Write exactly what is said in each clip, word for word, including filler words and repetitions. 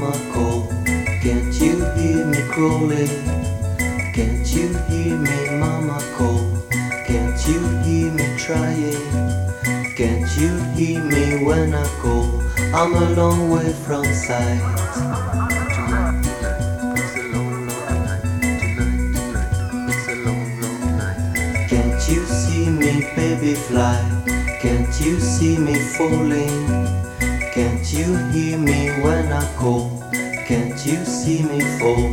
mama call? Can't you hear me crawling? Can't you hear me, mama call? Can't you hear me trying? Can't you hear me when I call? I'm a long way from sight. Tonight, tonight, it's a long, long night. Tonight, tonight, it's a long, long night. Can't you see me, baby, fly? Can't you see me falling? Can't you hear me when I call? Can't you see me fall?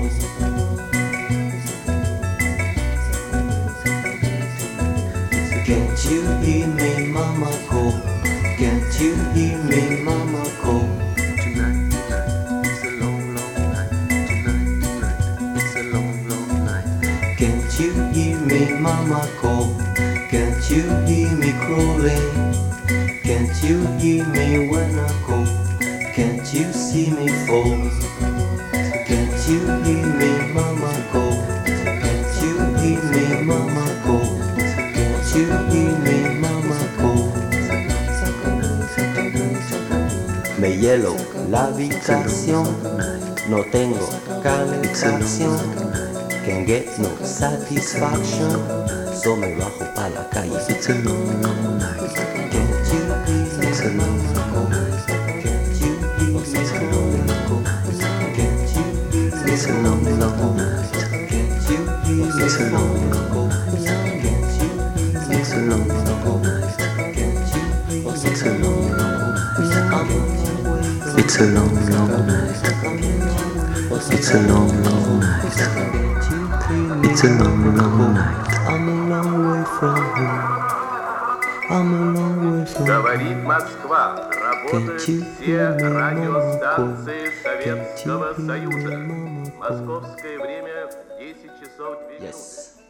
Can't you hear me, mama call? Can't you hear me, mama call? Tonight, tonight, it's a long, long night. Tonight, tonight, it's a long, long night. Can't you hear me, mama call? Can't you hear me crawling? Can't you hear me when I call? Can't you see me fall? Can't you hear me, mama call? Can't you hear me, mama call? Can't you hear me, mama call? Me hielo la habitación, no tengo calefacción. Can't get no satisfaction, so me bajo pa' la calle. It's a long, long night. Can't you hear me, it's a long, long night. Can't you hear me, it's a long, long night. Can't you hear me, it's a long, long night. Can't you hear me, it's a long, long night. Can't you hear me, it's a long, long night. Can't you hear me, it's a long, long night. It's a long, long night. It's a long, long night. It's a long, long night. I'm a long way from home. I'm a long way from Говорит home. Москва. Работают все радиостанции Советского Союза. Московское время десять часов две минуты. Yes.